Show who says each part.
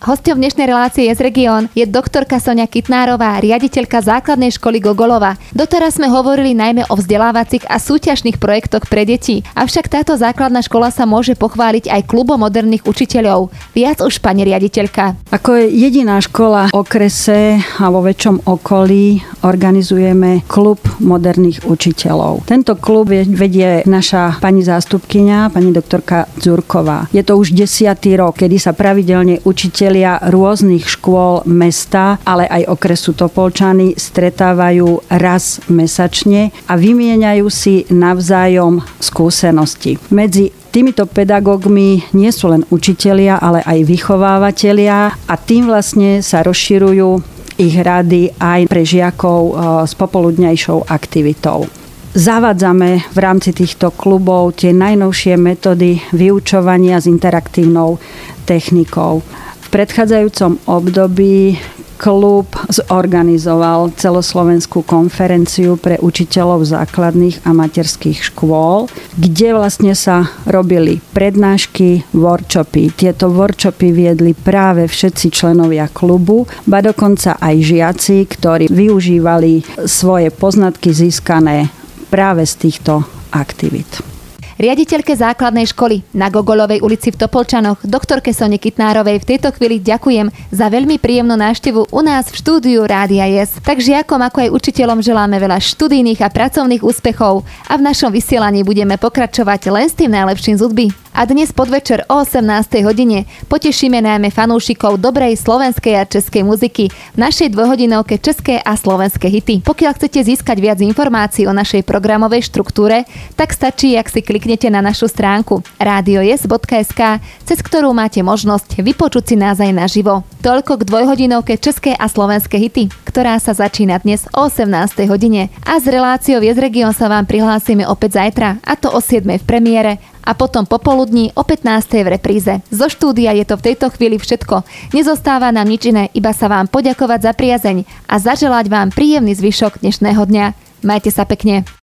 Speaker 1: Hosťom dnešnej relácie Je Region je doktorka Soňa Kytnárová, riaditeľka základnej školy Gogolova. Doteraz sme hovorili najmä o vzdelávacích a súťažných projektoch pre deti, avšak táto základná škola sa môže pochváliť aj klubom moderných učiteľov. Viac už, pani riaditeľka.
Speaker 2: Ako je jediná škola v okrese a vo väčšom okolí organizujeme klub moderných učiteľov. Tento klub vedie naša pani zástupkyňa, pani doktorka Dzurková. Je to už 10. rok, kedy sa pravidelne učitelia rôznych škôl mesta, ale aj okresu Topolčany stretávajú raz mesačne a vymieňajú si navzájom skúsenosti. Medzi týmito pedagógmi nie sú len učitelia, ale aj vychovávatelia a tým vlastne sa rozširujú ich rady aj pre žiakov s popoludňajšou aktivitou. Zavádzame v rámci týchto klubov tie najnovšie metódy vyučovania s interaktívnou technikou. V predchádzajúcom období klub zorganizoval celoslovenskú konferenciu pre učiteľov základných a materských škôl, kde vlastne sa robili prednášky, workshopy. Tieto workshopy viedli práve všetci členovia klubu, ba dokonca aj žiaci, ktorí využívali svoje poznatky získané práve z týchto aktivít.
Speaker 1: Riaditeľke základnej školy na Gogolovej ulici v Topolčanoch, doktorke Sone Kytnárovej, v tejto chvíli ďakujem za veľmi príjemnú návštevu u nás v štúdiu Rádia Yes. Tak žiakom ako aj učiteľom želáme veľa študijných a pracovných úspechov a v našom vysielaní budeme pokračovať len s tým najlepším z hudby. A dnes podvečer o 18. hodine potešíme najmä fanúšikov dobrej slovenskej a českej muziky v našej dvojhodinovke České a slovenské hity. Pokiaľ chcete získať viac informácií o našej programovej štruktúre, tak stačí, ak si kliknete na našu stránku radiojes.sk, cez ktorú máte možnosť vypočuť si nás aj naživo. Toľko k dvojhodinovke České a slovenské hity, ktorá sa začína dnes o 18. hodine. A s reláciou Je Region sa vám prihlásime opäť zajtra, a to o 7. v premiére a potom popoludní o 15. v repríze. Zo štúdia je to v tejto chvíli všetko. Nezostáva nám nič iné, iba sa vám poďakovať za priazeň a zaželať vám príjemný zvyšok dnešného dňa. Majte sa pekne.